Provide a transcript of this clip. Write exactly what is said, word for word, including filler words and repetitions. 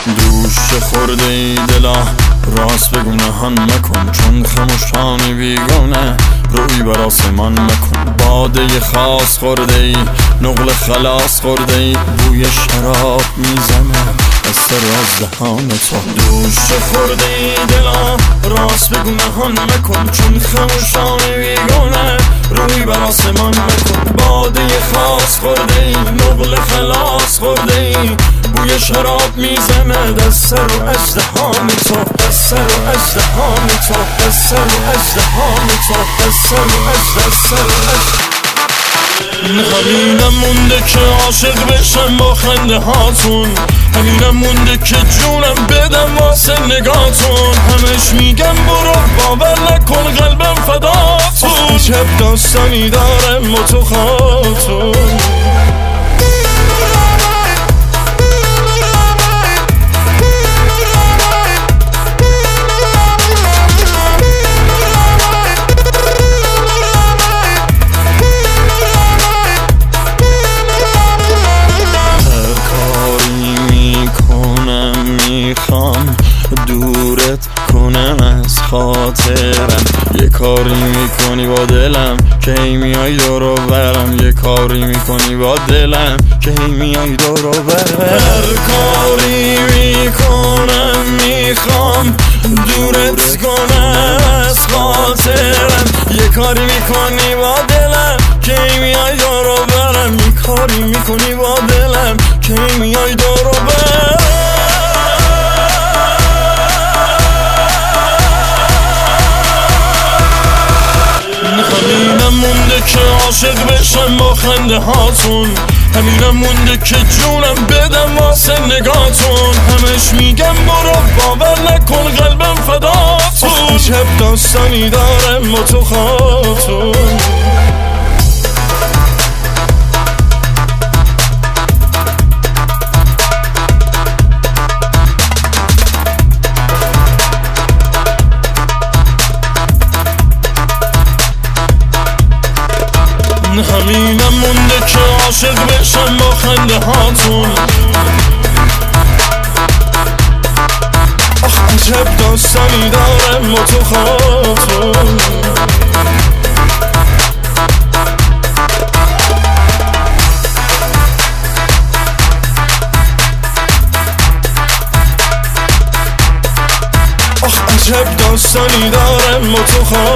دوش خورده ای دلا راست بگو نهان مکن، چون خموشانی بیگانه روی بر آسمان مکن. باده خاص خورده ای نقل خلاص خورده ای بوی شراب میزنه از سر از دهان تو. دوش خورده ای دلا راست بگو نهان مکن، چون خموشانی بیگانه روی بر آسمان مکن. باده خاص خورده ای نقل خلاص خورده ای بوی شراب میزنه دست سر و ازدهان تو، دست سر و ازدهان تو، دست سر و ازدهان تو، دست سر و ازدهان. همینم مونده که عاشق بشم با خنده هاتون، همینم مونده که جونم بدم واسه نگاتون. همش میگم برو باور نکن قلبم فداتون، چه داستانی داره ما تو خاتون. میخوام دورت کنم از خاطرم، یه کاری میکنی با دلم که ای میای دورو برم، یه کاری میکنی با دلم که ای میای دورو برم. هر کاری میکنم میخوام دورت کنم از خاطرم، یه کاری میکنی با دلم که ای میای دورو برم، یه کاری میکنی با دلم که ای میای دورو برم. همینم مونده که عاشق بشم با خنده هاتون، همینم مونده که جونم بدم واسه نگاتون. همش میگم برو باور نکن قلبم فداتون، چه داستانی داره ما تو خاتون. همینم مونده که عاشق بشم با خنده هاتون، آخ عجب داستانی داره ما تو خاتون. آخ عجب داستانی داره ما تو خاتون.